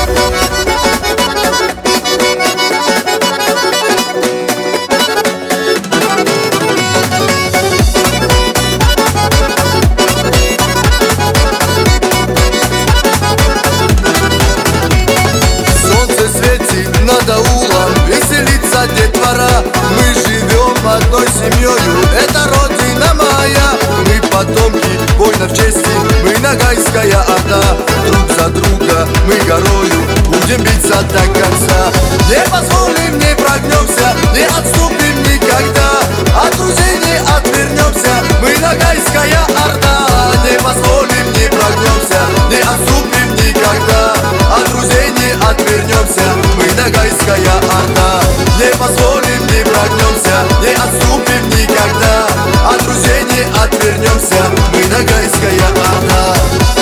Над аулом веселится детвора. Мы живем одной семьёю, это родина моя. Мы потомки воинов чести, мы нагайская орда. Друг за друга мы горою будем биться до конца. Не позволим, не прогнемся, не отступим никогда. От друзей не отвернемся, мы нагайская орда. Не позволим, не прогнемся, не отступим никогда. От друзей не отвернемся, мы нагайская орда. Не позволим, не прогнемся, не отступим никогда. От друзей не отвернемся, мы нагайская орда.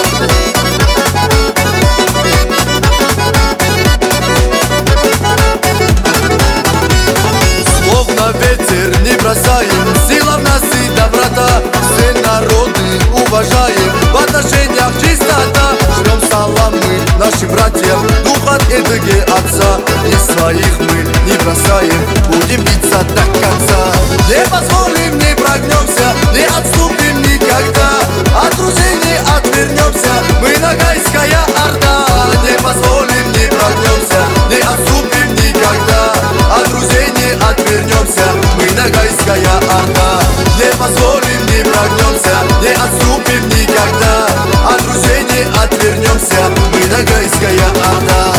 Словно ветер не бросаем, сила в нас и доброта. Все народы уважаем, в отношениях чистота. Шлем салам мы нашим братьям, дух от Эдыги отца. И своих мы не бросаем, будем биться до конца. Не позволим, не прогнемся, не отступим никогда. От друзей не отвернемся, мы нагайская орда. Не позволим, не прогнемся, не отступим никогда. От друзей не отвернемся, мы нагайская орда. Не позволим, не прогнемся, не отступим никогда. От друзей не отвернемся, мы нагайская орда.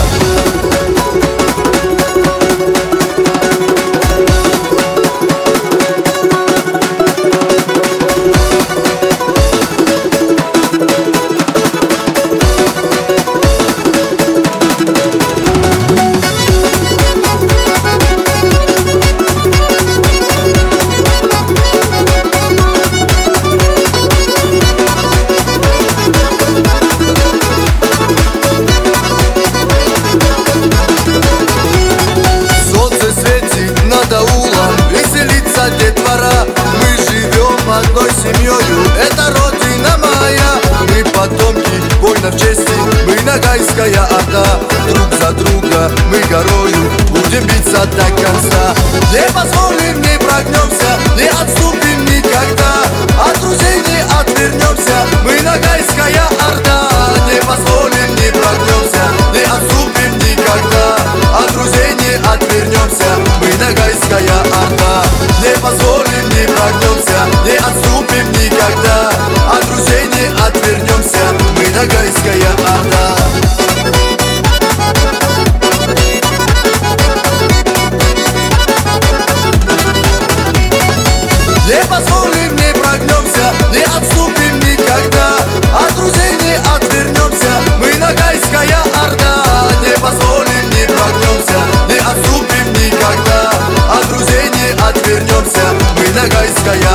Над аулом веселится детвора. Мы живем одной семьёю, это родина моя. Мы потомки воинов чести, мы нагайская орда. Друг за друга мы горою будем биться до конца. Не позволим, не прогнемся, не отступим никогда. От друзей не отвернемся, мы нагайская орда. Не позволим, не прогнемся, не отступим никогда. От друзей не отвернемся, мы нагайская орда. Не позволим, не прогнемся, не отступим никогда. От друзей не отвернемся, мы нагайская орда. Не позволим, не прогнемся, не отступим никогда. От друзей не отвернемся, мы нагайская орда. Не позволим, не прогнемся, не отступим никогда. От друзей не отвернемся, мы нагайская